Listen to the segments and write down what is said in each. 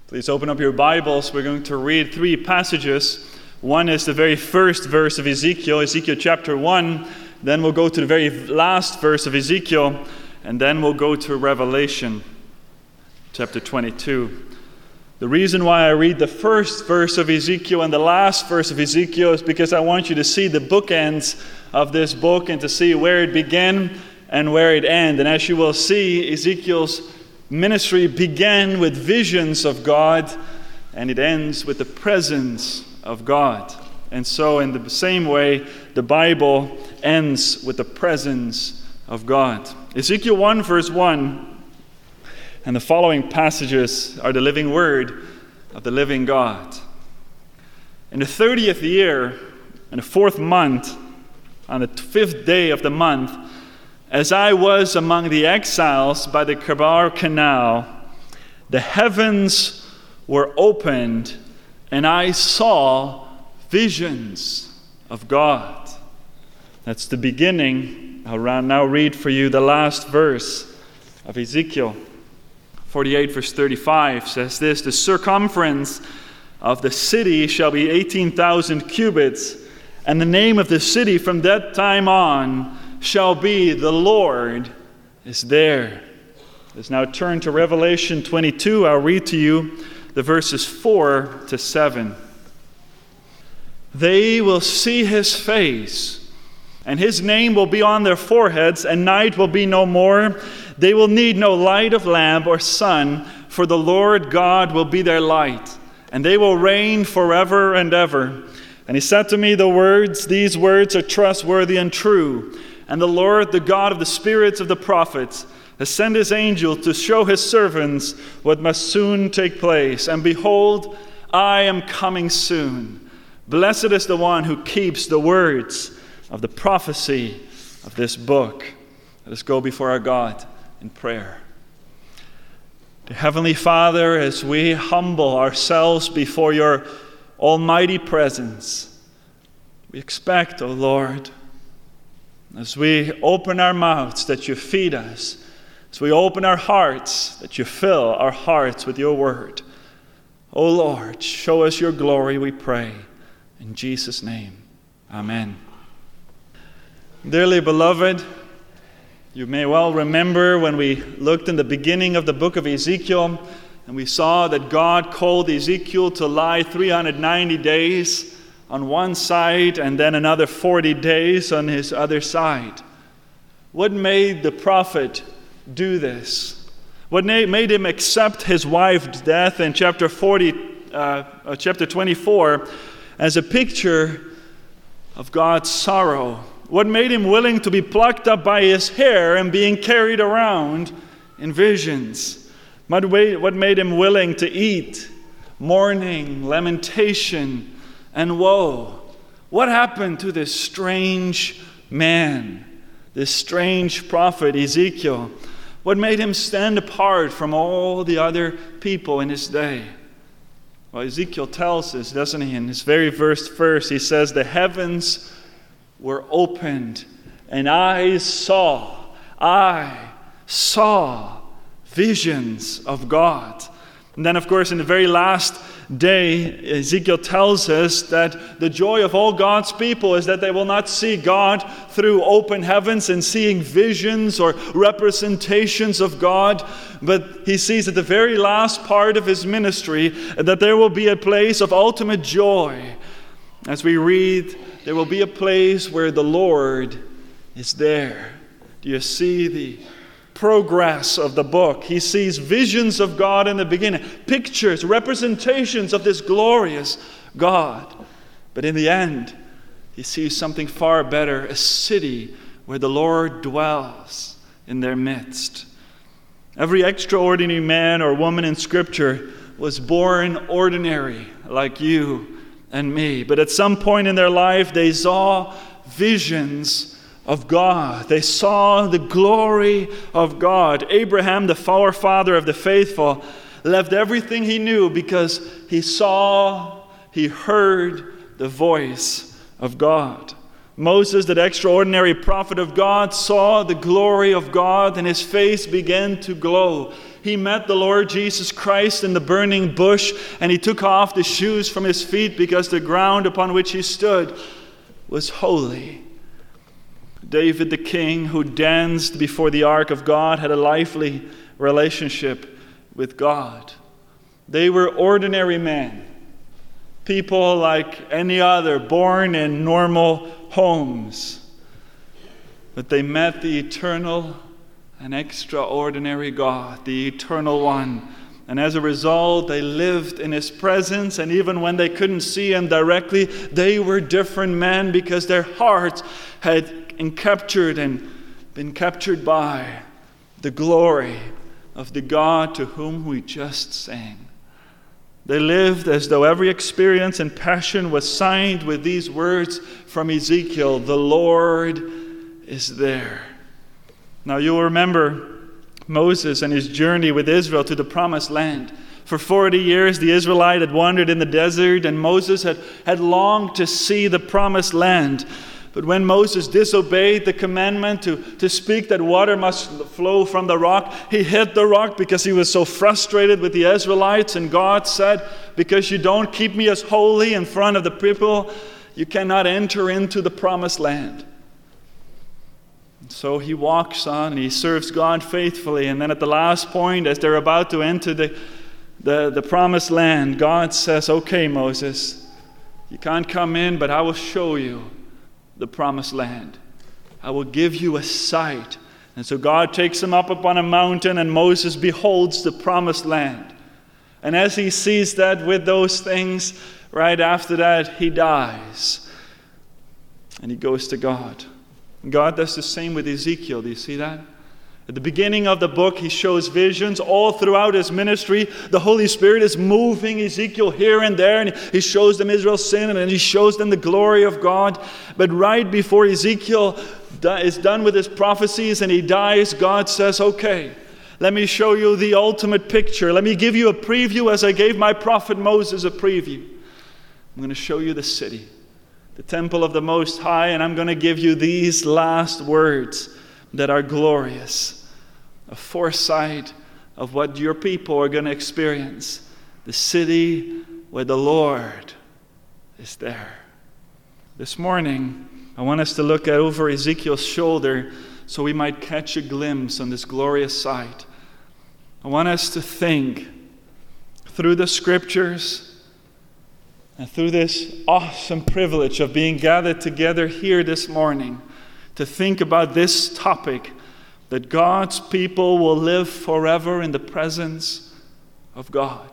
Please open up your Bibles. We're going to read three passages. One is the very first verse of Ezekiel, Ezekiel chapter 1. Then we'll go to the very last verse of Ezekiel. And then we'll go to Revelation chapter 22. The reason why I read the first verse of Ezekiel and the last verse of Ezekiel is because I want you to see the bookends of this book and to see where it began and where it ended. And as you will see, Ezekiel's ministry began with visions of God, and it ends with the presence of God. And so in the same way, the Bible ends with the presence of God. Ezekiel 1 verse 1 and the following passages are the living word of the living God. In the 30th year, in the 4th month, on the 5th day of the month, as I was among the exiles by the Chebar Canal, the heavens were opened, and I saw visions of God. That's the beginning. I'll now read for you the last verse of Ezekiel. 48 verse 35 says this: "The circumference of the city shall be 18,000 cubits, and the name of the city from that time on shall be, the Lord is there." Let's now turn to Revelation 22. I'll read to you the verses 4 to 7. "They will see his face, and his name will be on their foreheads, and night will be no more. They will need no light of lamp or sun, for the Lord God will be their light, and they will reign forever and ever. And he said to me, these words are trustworthy and true. And the Lord, the God of the spirits of the prophets, has sent his angel to show his servants what must soon take place. And behold, I am coming soon. Blessed is the one who keeps the words of the prophecy of this book." Let us go before our God in prayer. Dear Heavenly Father, as we humble ourselves before your almighty presence, we expect, O Lord, as we open our mouths, that you feed us. As we open our hearts, that you fill our hearts with your word. O Lord, show us your glory, we pray. In Jesus' name, amen. Dearly beloved, you may well remember when we looked in the beginning of the book of Ezekiel, and we saw that God called Ezekiel to lie 390 days on one side and then another 40 days on his other side. What made the prophet do this? What made him accept his wife's death in chapter 24 as a picture of God's sorrow? What made him willing to be plucked up by his hair and being carried around in visions? What made him willing to eat mourning, lamentation, and woe? What happened to this strange man, this strange prophet Ezekiel? What made him stand apart from all the other people in his day? Well, Ezekiel tells us, doesn't he? In his very first verse, he says, "The heavens were opened, and I saw visions of God." And then, of course, in the very last day, Ezekiel tells us that the joy of all God's people is that they will not see God through open heavens and seeing visions or representations of God, but he sees at the very last part of his ministry that there will be a place of ultimate joy. As we read, there will be a place where the Lord is there. Do you see the progress of the book? He sees visions of God in the beginning, pictures, representations of this glorious God. But in the end, he sees something far better, a city where the Lord dwells in their midst. Every extraordinary man or woman in Scripture was born ordinary, like you and me. But at some point in their life, they saw visions of God. They saw the glory of God. Abraham, the forefather of the faithful, left everything he knew because he heard the voice of God. Moses, that extraordinary prophet of God, saw the glory of God and his face began to glow. He met the Lord Jesus Christ in the burning bush, and he took off the shoes from his feet because the ground upon which he stood was holy. David the king, who danced before the ark of God, had a lively relationship with God. They were ordinary men, people like any other, born in normal homes. But they met the eternal and extraordinary God, the Eternal One. And as a result, they lived in his presence, and even when they couldn't see him directly, they were different men because their hearts had been captured by the glory of the God to whom we just sang. They lived as though every experience and passion was signed with these words from Ezekiel, "The Lord is there." Now you'll remember Moses and his journey with Israel to the promised land. For 40 years the Israelites had wandered in the desert, and Moses had longed to see the promised land. But when Moses disobeyed the commandment to speak that water must flow from the rock, he hit the rock because he was so frustrated with the Israelites. And God said, "Because you don't keep me as holy in front of the people, you cannot enter into the promised land." So he walks on and he serves God faithfully. And then at the last point, as they're about to enter the promised land, God says, "Okay, Moses, you can't come in, but I will show you the promised land. I will give you a sight." And so God takes him up upon a mountain, and Moses beholds the promised land. And as he sees that with those things, right after that, he dies. And he goes to God. And God does the same with Ezekiel. Do you see that? At the beginning of the book, he shows visions. All throughout his ministry, the Holy Spirit is moving Ezekiel here and there, and he shows them Israel's sin, and then he shows them the glory of God. But right before Ezekiel is done with his prophecies and he dies, God says, "Okay, let me show you the ultimate picture. Let me give you a preview as I gave my prophet Moses a preview. I'm going to show you the city, the temple of the Most High, and I'm going to give you these last words that are glorious. A foresight of what your people are going to experience. The city where the Lord is there." This morning, I want us to look over Ezekiel's shoulder so we might catch a glimpse on this glorious sight. I want us to think through the scriptures and through this awesome privilege of being gathered together here this morning to think about this topic, that God's people will live forever in the presence of God.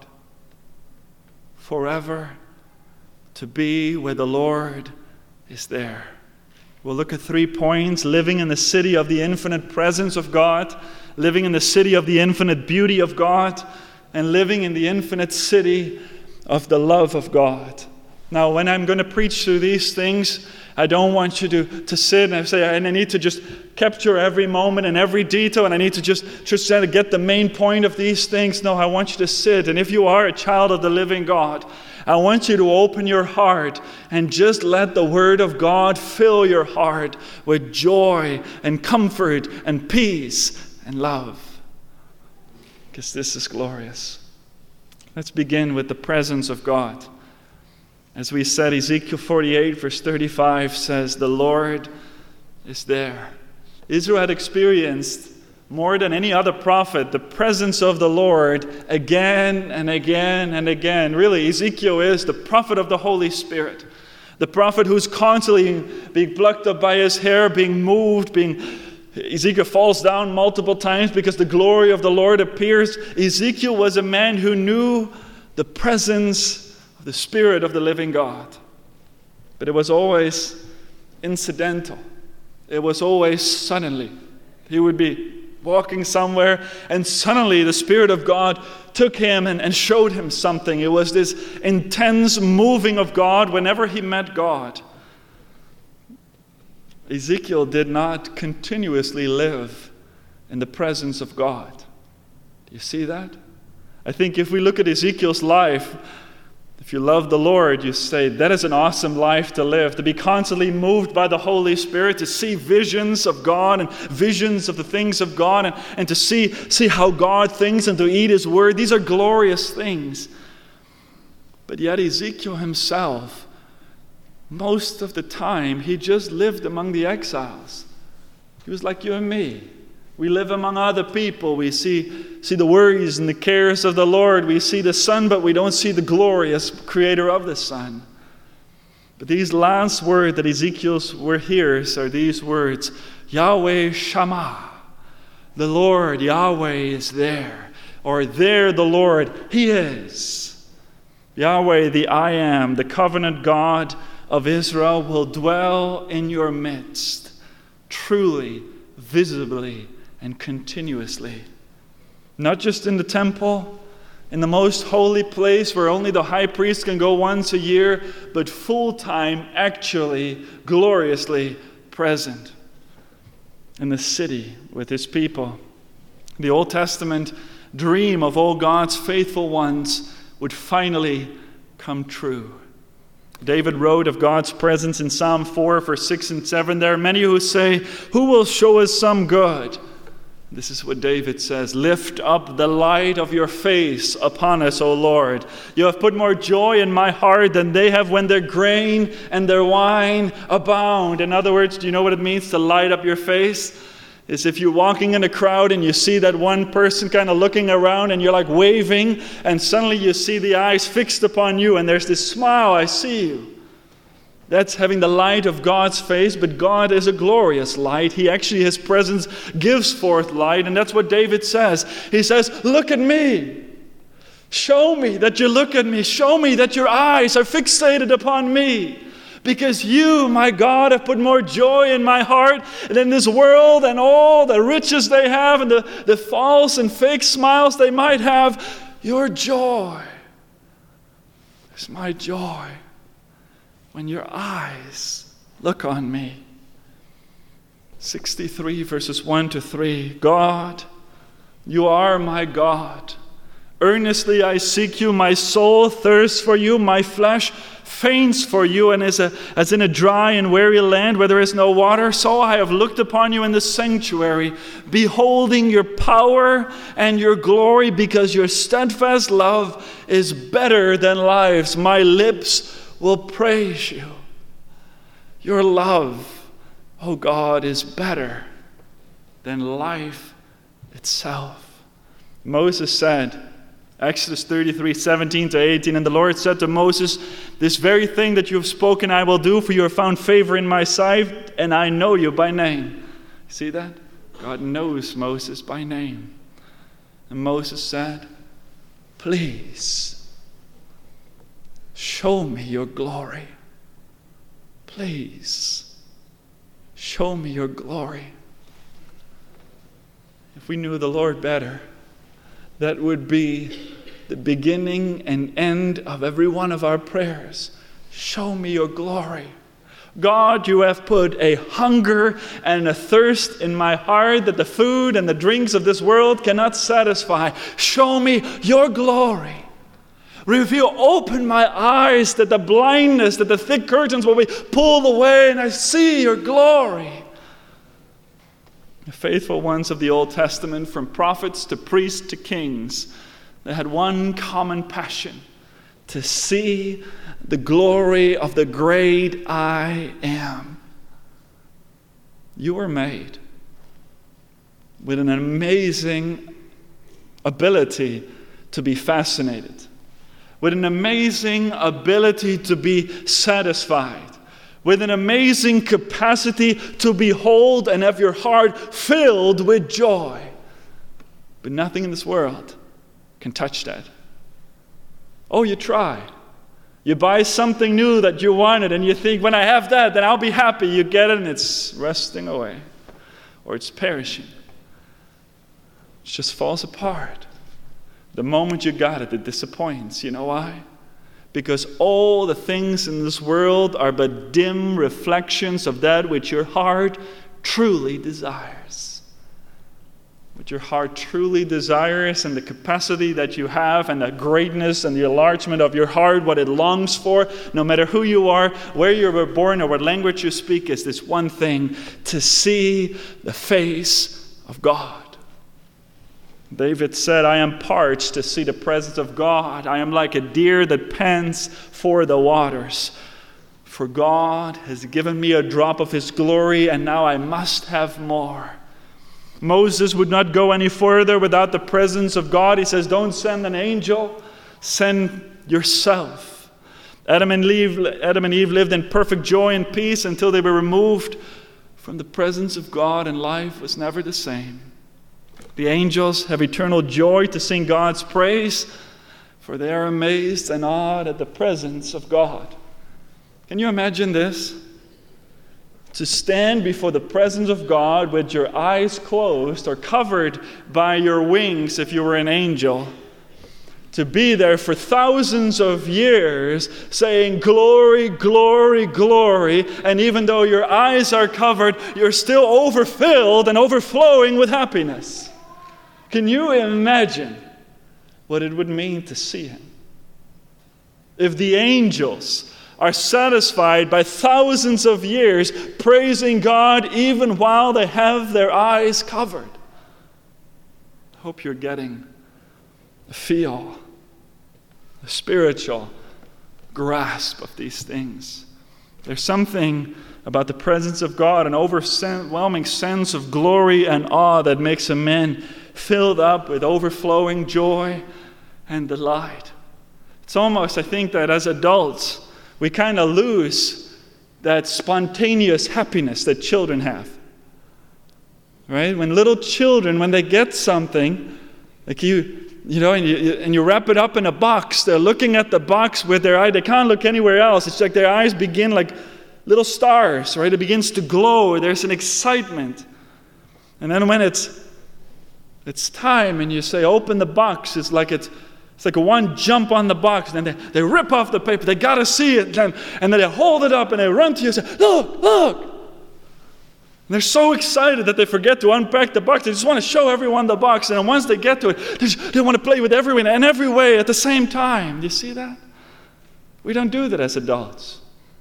Forever to be where the Lord is there. We'll look at 3 points: living in the city of the infinite presence of God, living in the city of the infinite beauty of God, and living in the infinite city of the love of God. Now, when I'm going to preach through these things, I don't want you to sit and say, and I need to just capture every moment and every detail, and I need to just try to get the main point of these things. No, I want you to sit. And if you are a child of the living God, I want you to open your heart and just let the Word of God fill your heart with joy and comfort and peace and love. Because this is glorious. Let's begin with the presence of God. As we said, Ezekiel 48 verse 35 says, "The Lord is there." Israel had experienced more than any other prophet the presence of the Lord again and again and again. Really, Ezekiel is the prophet of the Holy Spirit. The prophet who's constantly being plucked up by his hair, being moved, Ezekiel falls down multiple times because the glory of the Lord appears. Ezekiel was a man who knew the presence of the Spirit of the living God. But it was always incidental. It was always suddenly. He would be walking somewhere, and suddenly the Spirit of God took him and showed him something. It was this intense moving of God whenever he met God. Ezekiel did not continuously live in the presence of God. Do you see that? I think if we look at Ezekiel's life, If you love the Lord, you say, that is an awesome life to live, to be constantly moved by the Holy Spirit, to see visions of God and visions of the things of God, and to see how God thinks and to eat His Word. These are glorious things. But yet Ezekiel himself, most of the time, he just lived among the exiles. He was like you and me. We live among other people. We see the worries and the cares of the Lord. We see the sun, but we don't see the glorious creator of the sun. But these last words that Ezekiel's hears are these words, Yahweh Shammah. The Lord, Yahweh, is there. Or there the Lord, He is. Yahweh, the I Am, the covenant God of Israel, will dwell in your midst, truly, visibly, and continuously. Not just in the temple, in the most holy place where only the high priest can go once a year, but full-time, actually, gloriously present in the city with His people. The Old Testament dream of all God's faithful ones would finally come true. David wrote of God's presence in Psalm 4, verse 6 and 7. There are many who say, who will show us some good? This is what David says, lift up the light of your face upon us, O Lord. You have put more joy in my heart than they have when their grain and their wine abound. In other words, do you know what it means to light up your face? It's if you're walking in a crowd and you see that one person kind of looking around and you're like waving, and suddenly you see the eyes fixed upon you and there's this smile, I see you. That's having the light of God's face, but God is a glorious light. He actually, His presence gives forth light, and that's what David says. He says, look at me. Show me that you look at me. Show me that your eyes are fixated upon me. Because you, my God, have put more joy in my heart than this world and all the riches they have and the false and fake smiles they might have. Your joy is my joy. When your eyes look on me. 63 verses 1 to 3. God, you are my God. Earnestly I seek you. My soul thirsts for you. My flesh faints for you, and as in a dry and weary land where there is no water, so I have looked upon you in the sanctuary, beholding your power and your glory, because your steadfast love is better than lives. My lips will praise you. Your love, oh God, is better than life itself. Moses said, Exodus 33, 17 to 18, and the Lord said to Moses, this very thing that you have spoken I will do, for you have found favor in my sight, and I know you by name. See that? God knows Moses by name. And Moses said, please, show me your glory. Please, show me your glory. If we knew the Lord better, that would be the beginning and end of every one of our prayers. Show me your glory. God, you have put a hunger and a thirst in my heart that the food and the drinks of this world cannot satisfy. Show me your glory. Reveal, open my eyes that the blindness, that the thick curtains will be pulled away and I see your glory. The faithful ones of the Old Testament, from prophets to priests to kings, they had one common passion: to see the glory of the great I Am. You were made with an amazing ability to be fascinated, with an amazing ability to be satisfied, with an amazing capacity to behold and have your heart filled with joy. But nothing in this world can touch that. Oh, you tried. You buy something new that you wanted and you think, when I have that, then I'll be happy. You get it and it's rusting away. Or it's perishing. It just falls apart. The moment you got it, it disappoints. You know why? Because all the things in this world are but dim reflections of that which your heart truly desires. what your heart truly desires and the capacity that you have and the greatness and the enlargement of your heart, what it longs for, no matter who you are, where you were born, or what language you speak, is this one thing: to see the face of God. David said, I am parched to see the presence of God. I am like a deer that pants for the waters. For God has given me a drop of his glory, and now I must have more. Moses would not go any further without the presence of God. He says, don't send an angel, send yourself. Adam and Eve lived in perfect joy and peace until they were removed from the presence of God, and life was never the same. The angels have eternal joy to sing God's praise, for they are amazed and awed at the presence of God. Can you imagine this? To stand before the presence of God with your eyes closed or covered by your wings if you were an angel. To be there for thousands of years saying, glory, glory, glory. And even though your eyes are covered, you're still overfilled and overflowing with happiness. Can you imagine what it would mean to see him? If the angels are satisfied by thousands of years praising God even while they have their eyes covered. I hope you're getting a feel, a spiritual grasp of these things. There's something about the presence of God, an overwhelming sense of glory and awe that makes a man filled up with overflowing joy and delight. It's almost, I think, that as adults, we kind of lose that spontaneous happiness that children have. Right? When little children, when they get something, like you wrap it up in a box, they're looking at the box with their eye. They can't look anywhere else. It's like their eyes begin like little stars, right? It begins to glow. There's an excitement. And then when it's time and you say, open the box, it's like a one jump on the box, and then they rip off the paper. They got to see it, and then they hold it up and they run to you and say, look, look. And they're so excited that they forget to unpack the box. They just want to show everyone the box, and then once they get to it, they want to play with everyone and every way at the same time. Do you see that? We don't do that as adults.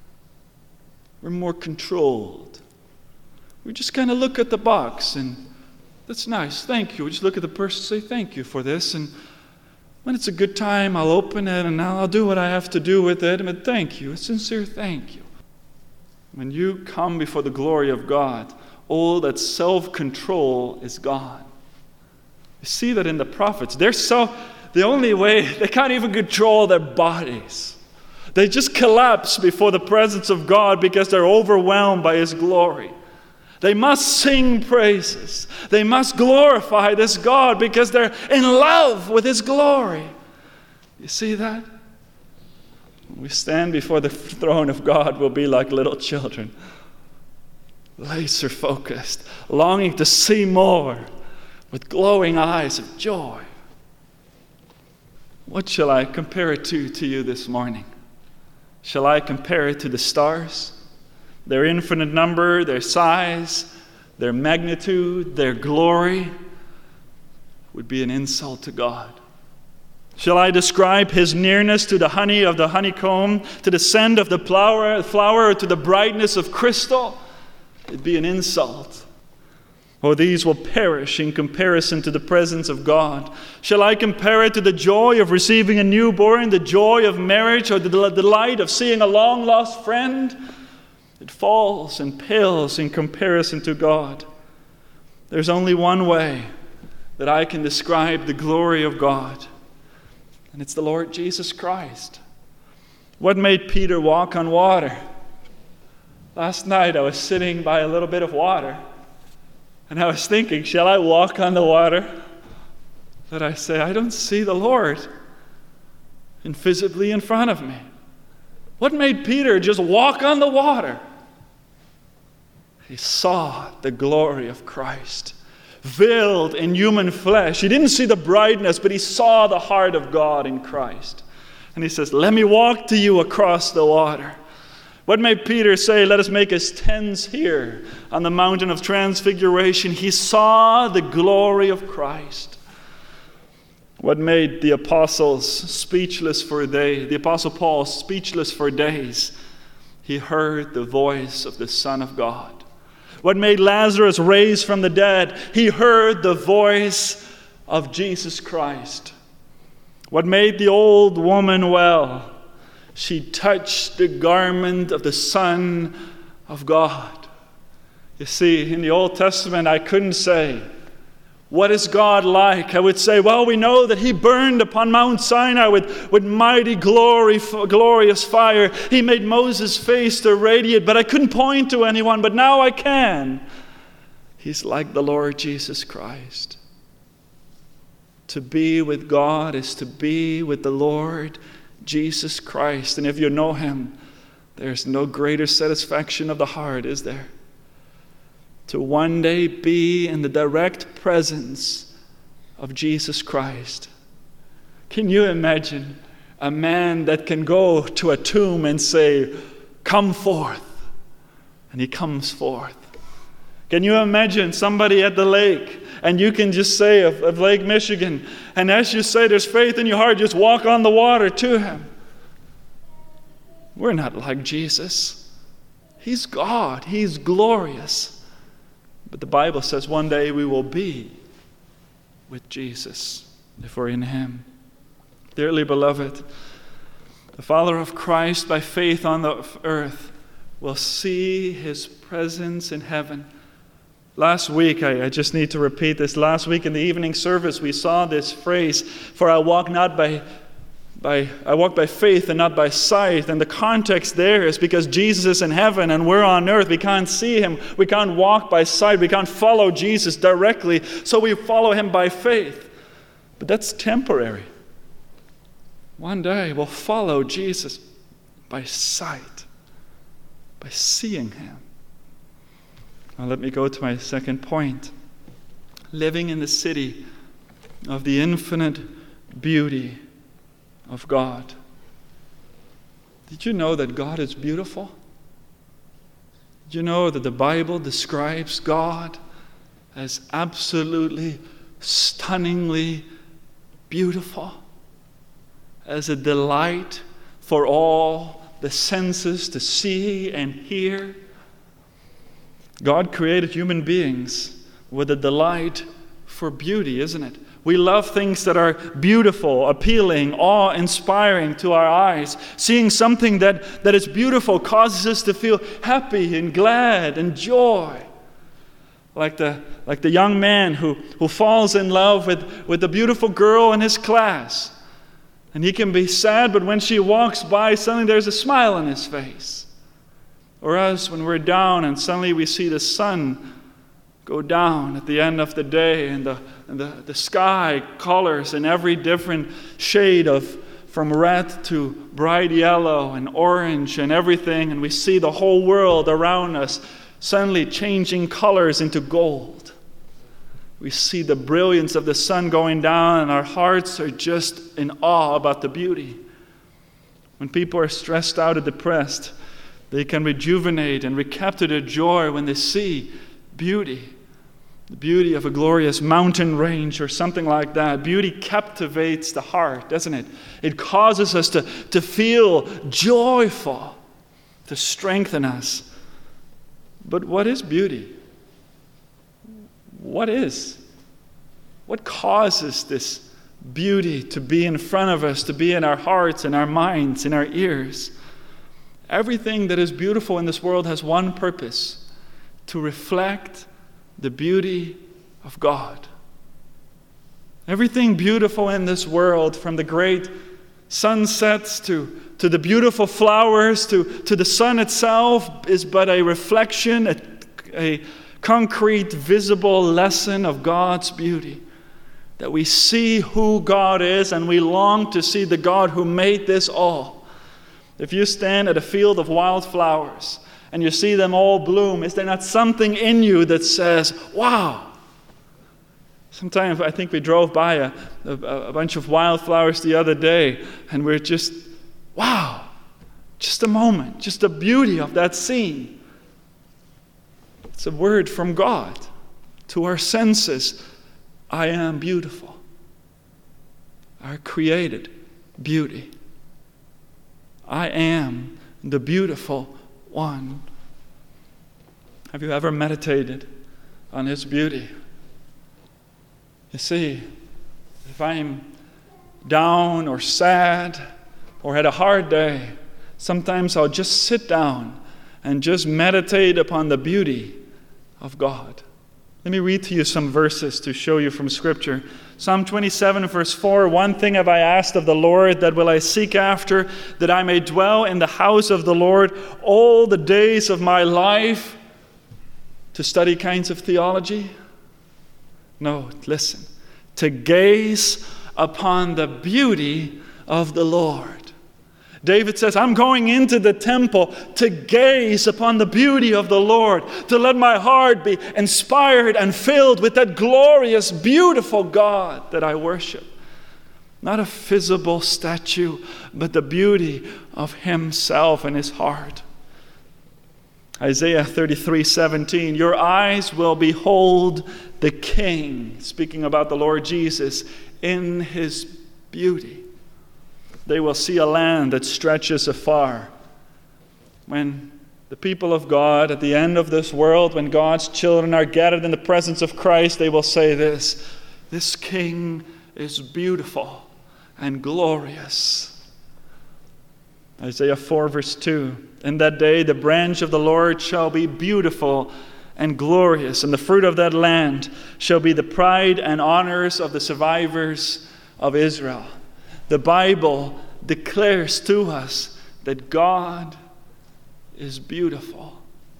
We're more controlled. We just kind of look at the box, and that's nice, thank you. We just look at the person and say, thank you for this, and when it's a good time, I'll open it and I'll do what I have to do with it. But thank you, a sincere thank you. When you come before the glory of God, all that self-control is gone. You see that in the prophets. The only way, they can't even control their bodies. They just collapse before the presence of God because they're overwhelmed by his glory. They must sing praises. They must glorify this God because they're in love with his glory. You see that? When we stand before the throne of God, we'll be like little children, laser focused, longing to see more with glowing eyes of joy. What shall I compare it to you this morning? Shall I compare it to the stars? Their infinite number, their size, their magnitude, their glory would be an insult to God. Shall I describe his nearness to the honey of the honeycomb, to the scent of the flower, or to the brightness of crystal? It'd be an insult. Or these will perish in comparison to the presence of God. Shall I compare it to the joy of receiving a newborn, the joy of marriage, or the delight of seeing a long-lost friend? It falls and pales in comparison to God. There's only one way that I can describe the glory of God, and it's the Lord Jesus Christ. What made Peter walk on water? Last night I was sitting by a little bit of water, and I was thinking, shall I walk on the water? But I say, I don't see the Lord invisibly in front of me. What made Peter just walk on the water? He saw the glory of Christ, veiled in human flesh. He didn't see the brightness, but he saw the heart of God in Christ. And he says, let me walk to you across the water. What made Peter say, let us make us tents here on the mountain of transfiguration? He saw the glory of Christ. What made the apostles speechless for days, the apostle Paul speechless for days? He heard the voice of the Son of God. What made Lazarus rise from the dead? He heard the voice of Jesus Christ. What made the old woman well? She touched the garment of the Son of God. You see, in the Old Testament, I couldn't say, what is God like? I would say, well, we know that he burned upon Mount Sinai with mighty glorious fire. He made Moses' face to radiate, but I couldn't point to anyone, but now I can. He's like the Lord Jesus Christ. To be with God is to be with the Lord Jesus Christ. And if you know him, there's no greater satisfaction of the heart, is there? To one day be in the direct presence of Jesus Christ. Can you imagine a man that can go to a tomb and say, come forth? And he comes forth. Can you imagine somebody at the lake, and you can just say of Lake Michigan, and as you say there's faith in your heart, just walk on the water to him. We're not like Jesus. He's God. He's glorious. But the Bible says one day we will be with Jesus if we're in him. Dearly beloved, the follower of Christ by faith on the earth will see his presence in heaven. Last week, I just need to repeat this. Last week in the evening service, we saw this phrase, for I walk by faith and not by sight. And the context there is because Jesus is in heaven and we're on earth. We can't see him. We can't walk by sight. We can't follow Jesus directly. So we follow him by faith. But that's temporary. One day we'll follow Jesus by sight, by seeing him. Now let me go to my second point. Living in the city of the infinite beauty of God. Did you know that God is beautiful? Did you know that the Bible describes God as absolutely, stunningly beautiful? As a delight for all the senses to see and hear? God created human beings with a delight for beauty, isn't it? We love things that are beautiful, appealing, awe-inspiring to our eyes. Seeing something that is beautiful causes us to feel happy and glad and joy. Like the young man who falls in love with the beautiful girl in his class. And he can be sad, but when she walks by, suddenly there's a smile on his face. Or us, when we're down and suddenly we see the sun go down at the end of the day, and the sky colors in every different shade from red to bright yellow and orange and everything, and we see the whole world around us suddenly changing colors into gold. We see the brilliance of the sun going down, and our hearts are just in awe about the beauty. When people are stressed out or depressed, they can rejuvenate and recapture their joy when they see beauty. The beauty of a glorious mountain range or something like that. Beauty captivates the heart, doesn't it? It causes us to feel joyful, to strengthen us. But what is beauty? What causes this beauty to be in front of us, to be in our hearts, in our minds, in our ears? Everything that is beautiful in this world has one purpose: to reflect the beauty of God. Everything beautiful in this world, from the great sunsets to the beautiful flowers to the sun itself, is but a reflection, a concrete, visible lesson of God's beauty. That we see who God is and we long to see the God who made this all. If you stand at a field of wildflowers and you see them all bloom, is there not something in you that says, wow? Sometimes I think we drove by a bunch of wildflowers the other day and we're just, wow, Just a moment, just the beauty of that scene. It's a word from God to our senses. I am beautiful. Our created beauty. I am the beautiful one. Have you ever meditated on His beauty? You see, if I'm down or sad or had a hard day, sometimes I'll just sit down and just meditate upon the beauty of God. Let me read to you some verses to show you from Scripture. Psalm 27, verse 4, "One thing have I asked of the Lord, that will I seek after, that I may dwell in the house of the Lord all the days of my life." To study kinds of theology? No, listen. To gaze upon the beauty of the Lord. David says, I'm going into the temple to gaze upon the beauty of the Lord, to let my heart be inspired and filled with that glorious, beautiful God that I worship. Not a visible statue, but the beauty of Himself and His heart. Isaiah 33:17, "Your eyes will behold the King," speaking about the Lord Jesus, "in His beauty. They will see a land that stretches afar." When the people of God at the end of this world, when God's children are gathered in the presence of Christ, they will say this King is beautiful and glorious. Isaiah 4 verse 2, "In that day the branch of the Lord shall be beautiful and glorious, and the fruit of that land shall be the pride and honors of the survivors of Israel." The Bible declares to us that God is beautiful.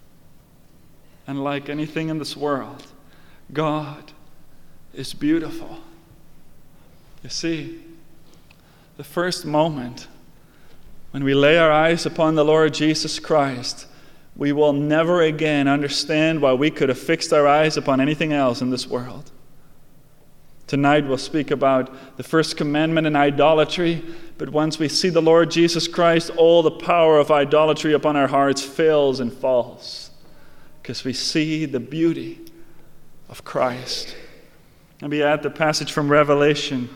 And like anything in this world, God is beautiful. You see, the first moment when we lay our eyes upon the Lord Jesus Christ, we will never again understand why we could have fixed our eyes upon anything else in this world. Tonight we'll speak about the first commandment in idolatry, but once we see the Lord Jesus Christ, all the power of idolatry upon our hearts fails and falls, because we see the beauty of Christ. Let me add the passage from Revelation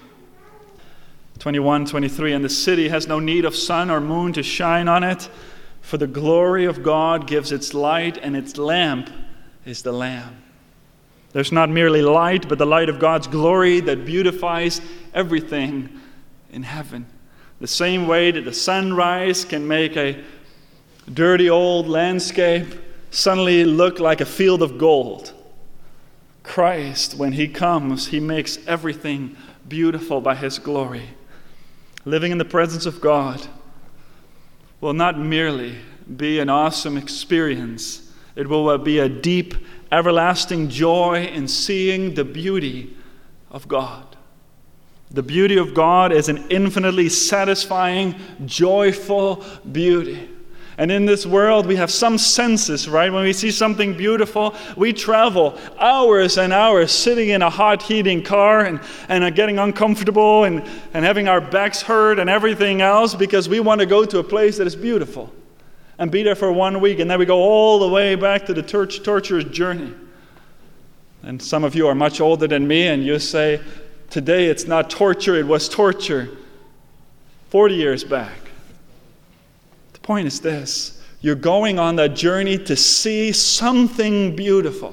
21:23, "And the city has no need of sun or moon to shine on it, for the glory of God gives its light, and its lamp is the Lamb." There's not merely light, but the light of God's glory that beautifies everything in heaven. The same way that the sunrise can make a dirty old landscape suddenly look like a field of gold. Christ, when He comes, He makes everything beautiful by His glory. Living in the presence of God will not merely be an awesome experience. It will be a deep, everlasting joy in seeing the beauty of God. The beauty of God is an infinitely satisfying, joyful beauty. And in this world, we have some senses, right? When we see something beautiful, we travel hours and hours sitting in a hot heating car and getting uncomfortable and having our backs hurt and everything else because we want to go to a place that is beautiful and be there for 1 week, and then we go all the way back to the torturous journey. And some of you are much older than me, and you say, today it's not torture, it was torture 40 years back. The point is this: you're going on that journey to see something beautiful.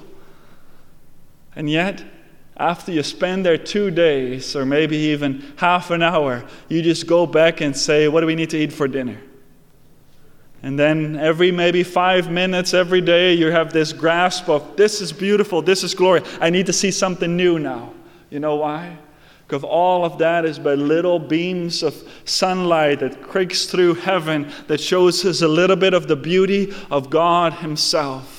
And yet, after you spend there 2 days, or maybe even half an hour, you just go back and say, what do we need to eat for dinner? And then every maybe 5 minutes every day, you have this grasp of, this is beautiful, this is glory. I need to see something new now. You know why? Because all of that is but little beams of sunlight that creaks through heaven that shows us a little bit of the beauty of God Himself.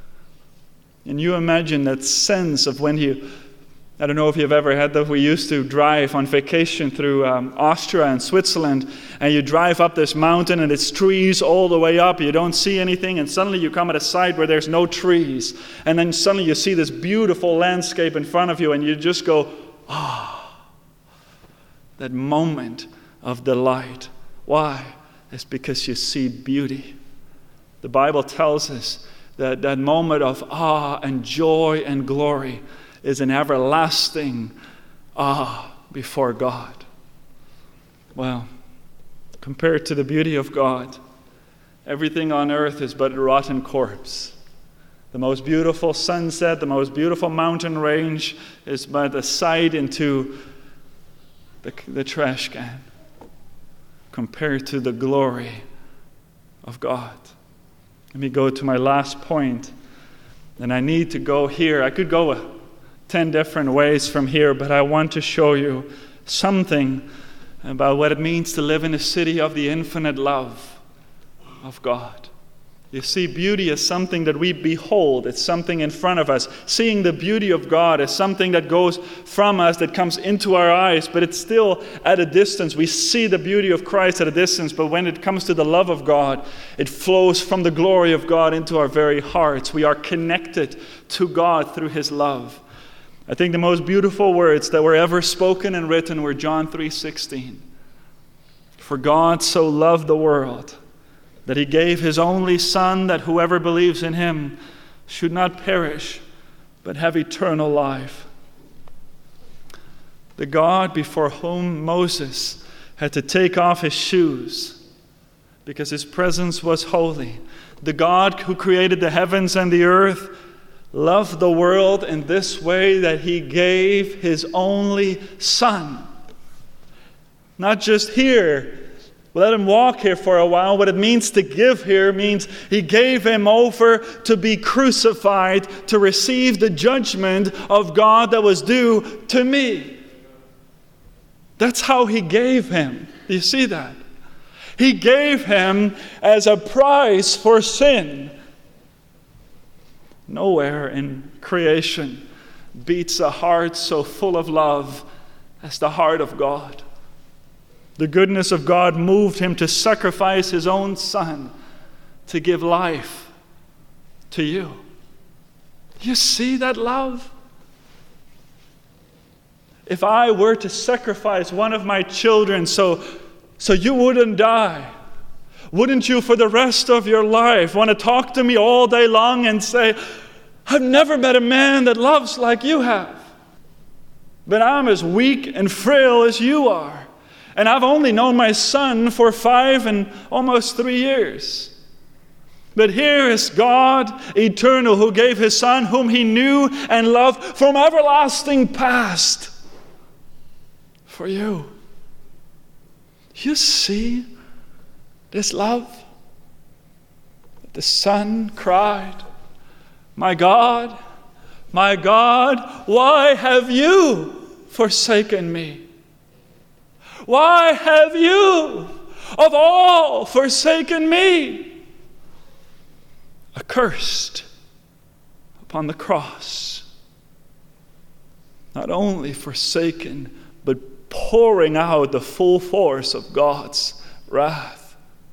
And you imagine that sense of when I don't know if you've ever had that. We used to drive on vacation through Austria and Switzerland, and you drive up this mountain and it's trees all the way up. You don't see anything, and suddenly you come at a side where there's no trees. And then suddenly you see this beautiful landscape in front of you, and you just go, ah. That moment of delight. Why? is because you see beauty. The Bible tells us that that moment of awe and joy and glory is an everlasting awe before God. Well, compared to the beauty of God, everything on earth is but a rotten corpse. The most beautiful sunset, the most beautiful mountain range is but a sight into the trash can compared to the glory of God. Let me go to my last point. And I need to go here. I could go 10 different ways from here, but I want to show you something about what it means to live in a city of the infinite love of God. You see, beauty is something that we behold. It's something in front of us. Seeing the beauty of God is something that goes from us, that comes into our eyes, but it's still at a distance. We see the beauty of Christ at a distance, but when it comes to the love of God, it flows from the glory of God into our very hearts. We are connected to God through His love. I think the most beautiful words that were ever spoken and written were John 3:16. For God so loved the world that He gave His only Son, that whoever believes in Him should not perish, but have eternal life. The God before whom Moses had to take off his shoes because His presence was holy. The God who created the heavens and the earth loved the world in this way, that He gave His only Son. Not just here, let Him walk here for a while. What it means to give here means He gave Him over to be crucified, to receive the judgment of God that was due to me. That's how He gave Him. Do you see that? He gave Him as a price for sin. Nowhere in creation beats a heart so full of love as the heart of God. The goodness of God moved Him to sacrifice His own Son to give life to you. You see that love? If I were to sacrifice one of my children so you wouldn't die, wouldn't you for the rest of your life want to talk to me all day long and say, I've never met a man that loves like you have, but I'm as weak and frail as you are. And I've only known my son for 5 and almost 3 years. But here is God eternal, who gave His Son, whom He knew and loved from everlasting past, for you. You see this love? The Son cried, my God, why have you forsaken me? Why have you, of all, forsaken me? Accursed upon the cross. Not only forsaken, but pouring out the full force of God's wrath.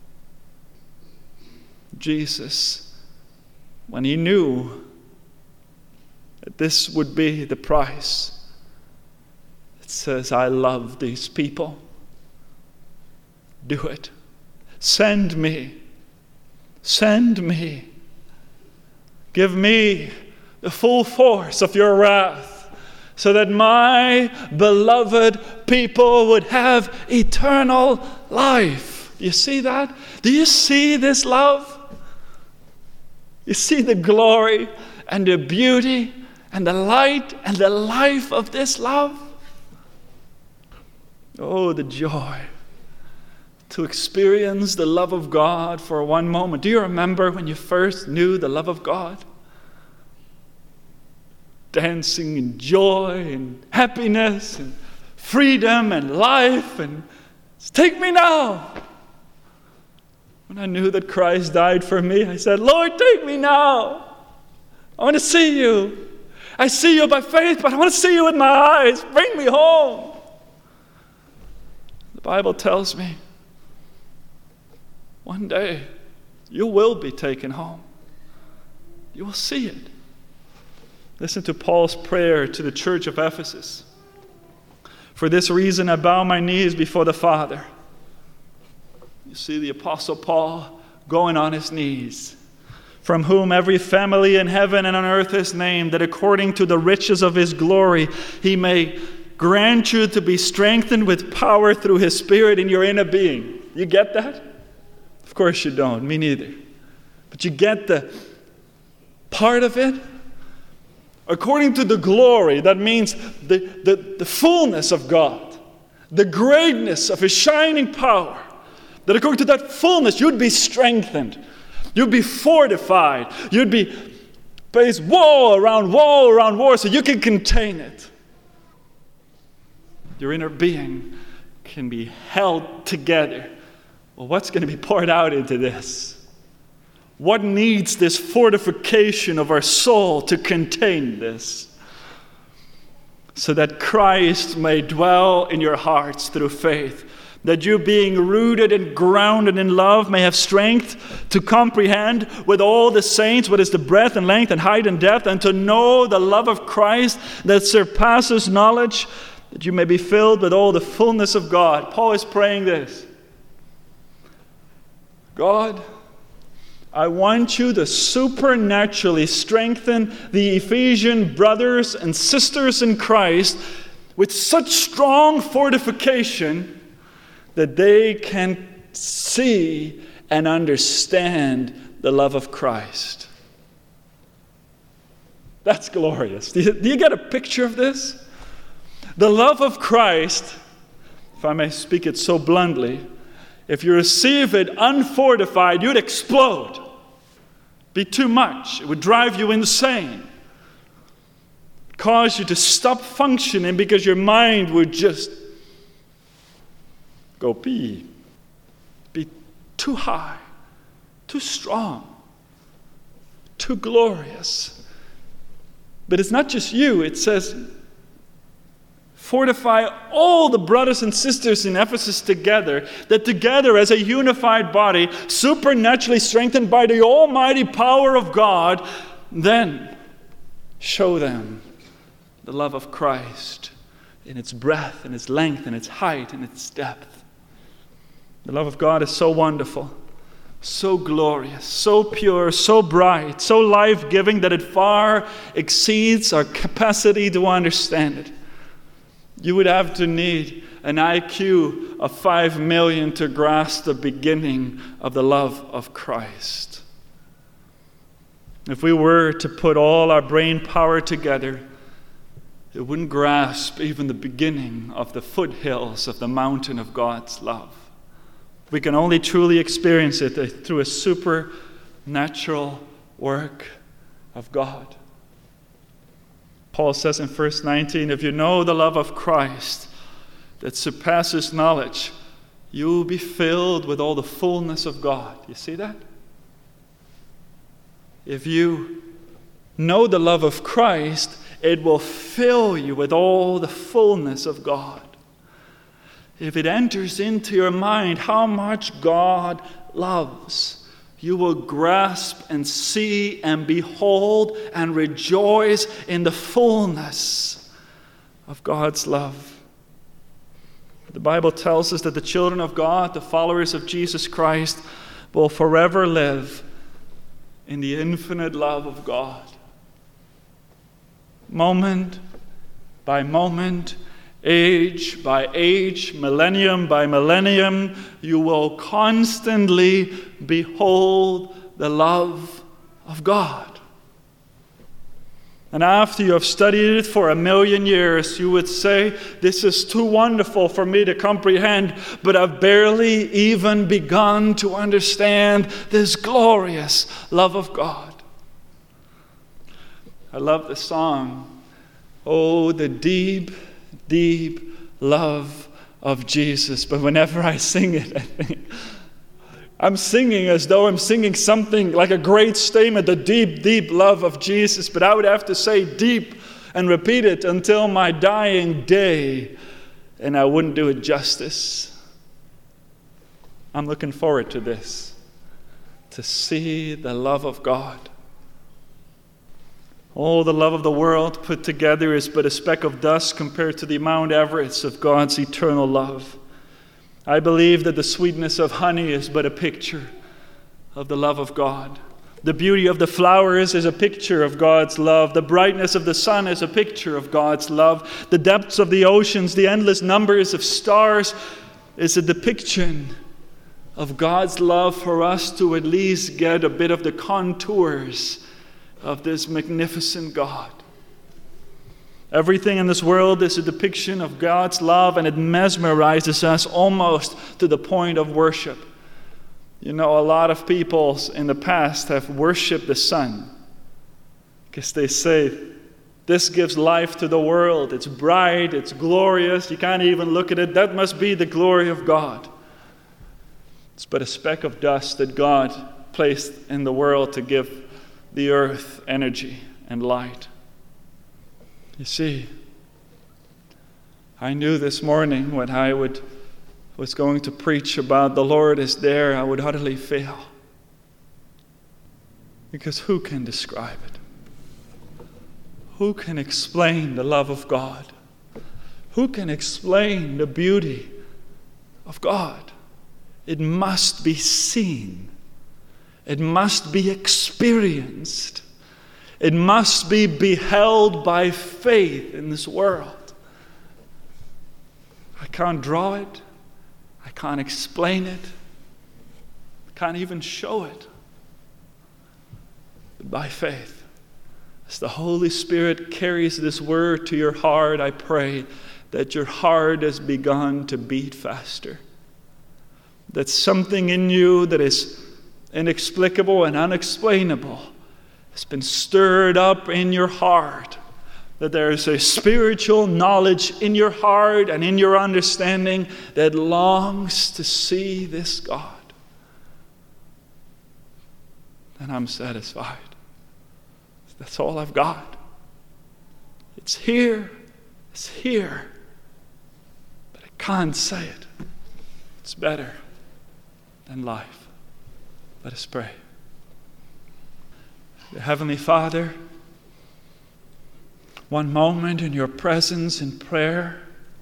Jesus, when He knew that this would be the price, it says, I love these people. Do it. Send me. Send me. Give me the full force of your wrath, so that my beloved people would have eternal life. Do you see that? Do you see this love? You see the glory and the beauty and the light and the life of this love? Oh, the joy to experience the love of God for one moment. Do you remember when you first knew the love of God? Dancing in joy and happiness and freedom and life, and take me now. When I knew that Christ died for me, I said, Lord, take me now. I want to see you. I see you by faith, but I want to see you with my eyes. Bring me home. The Bible tells me one day you will be taken home. You will see it. Listen to Paul's prayer to the church of Ephesus. For this reason I bow my knees before the Father. You see the Apostle Paul going on his knees. From whom every family in heaven and on earth is named, that according to the riches of his glory, he may grant you to be strengthened with power through his Spirit in your inner being. You get that? Of course you don't. Me neither. But you get the part of it? According to the glory, that means the fullness of God, the greatness of his shining power, that according to that fullness, you'd be strengthened. You'd be fortified. You'd be placed wall around wall so you can contain it. Your inner being can be held together. Well, what's going to be poured out into this? What needs this fortification of our soul to contain this? So that Christ may dwell in your hearts through faith. That you, being rooted and grounded in love, may have strength to comprehend with all the saints what is the breadth and length and height and depth, and to know the love of Christ that surpasses knowledge, that you may be filled with all the fullness of God. Paul is praying this. God, I want you to supernaturally strengthen the Ephesian brothers and sisters in Christ with such strong fortification that they can see and understand the love of Christ. That's glorious. Do you get a picture of this? The love of Christ, if I may speak it so bluntly, if you receive it unfortified, you'd explode. Be too much. It would drive you insane. Cause you to stop functioning because your mind would just go be too high, too strong, too glorious. But it's not just you. It says, fortify all the brothers and sisters in Ephesus together, that together as a unified body, supernaturally strengthened by the almighty power of God, then show them the love of Christ in its breadth, in its length, in its height, in its depth. The love of God is so wonderful, so glorious, so pure, so bright, so life-giving that it far exceeds our capacity to understand it. You would have to need an IQ of 5 million to grasp the beginning of the love of Christ. If we were to put all our brain power together, it wouldn't grasp even the beginning of the foothills of the mountain of God's love. We can only truly experience it through a supernatural work of God. Paul says in verse 19, if you know the love of Christ that surpasses knowledge, you will be filled with all the fullness of God. You see that? If you know the love of Christ, it will fill you with all the fullness of God. If it enters into your mind how much God loves, you will grasp and see and behold and rejoice in the fullness of God's love. The Bible tells us that the children of God, the followers of Jesus Christ, will forever live in the infinite love of God. Moment by moment, age by age, millennium by millennium, you will constantly behold the love of God. And after you have studied it for 1,000,000 years, you would say, this is too wonderful for me to comprehend, but I've barely even begun to understand this glorious love of God. I love the song, oh, the deep, deep love of Jesus. But whenever I sing it, I think I'm singing as though I'm singing something like a great statement, the deep, deep love of Jesus. But I would have to say deep and repeat it until my dying day, and I wouldn't do it justice. I'm looking forward to this, to see the love of God. All the love of the world put together is but a speck of dust compared to the Mount Everest of God's eternal love. I believe that the sweetness of honey is but a picture of the love of God. The beauty of the flowers is a picture of God's love. The brightness of the sun is a picture of God's love. The depths of the oceans, the endless numbers of stars is a depiction of God's love for us to at least get a bit of the contours of this magnificent God. Everything in this world is a depiction of God's love, and it mesmerizes us almost to the point of worship. You know, a lot of people in the past have worshipped the sun because they say, this gives life to the world. It's bright, it's glorious. You can't even look at it. That must be the glory of God. It's but a speck of dust that God placed in the world to give the earth energy and light. You see, I knew this morning when I was going to preach about the Lord is there, I would utterly fail. Because who can describe it? Who can explain the love of God? Who can explain the beauty of God? It must be seen. It must be experienced. It must be beheld by faith in this world. I can't draw it. I can't explain it. I can't even show it. But by faith, as the Holy Spirit carries this word to your heart, I pray that your heart has begun to beat faster. That something in you that is inexplicable and unexplainable has been stirred up in your heart. That there is a spiritual knowledge in your heart and in your understanding that longs to see this God. And I'm satisfied. That's all I've got. It's here. It's here. But I can't say it. It's better than life. Let us pray. Dear Heavenly Father, one moment in your presence in prayer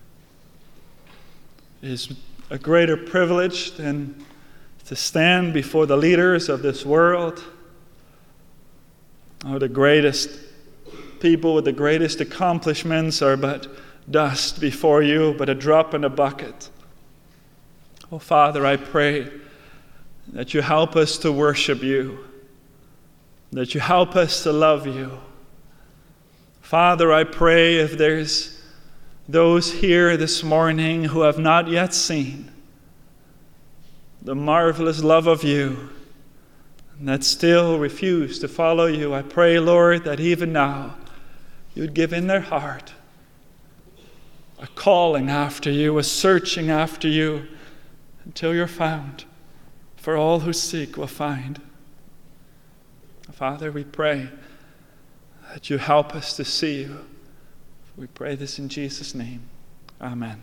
is a greater privilege than to stand before the leaders of this world, or the greatest people with the greatest accomplishments are but dust before you, but a drop in a bucket. Oh, Father, I pray that you help us to worship you, that you help us to love you. Father, I pray if there's those here this morning who have not yet seen the marvelous love of you and that still refuse to follow you, I pray, Lord, that even now you'd give in their heart a calling after you, a searching after you until you're found. For all who seek will find. Father, we pray that you help us to see you. We pray this in Jesus' name. Amen.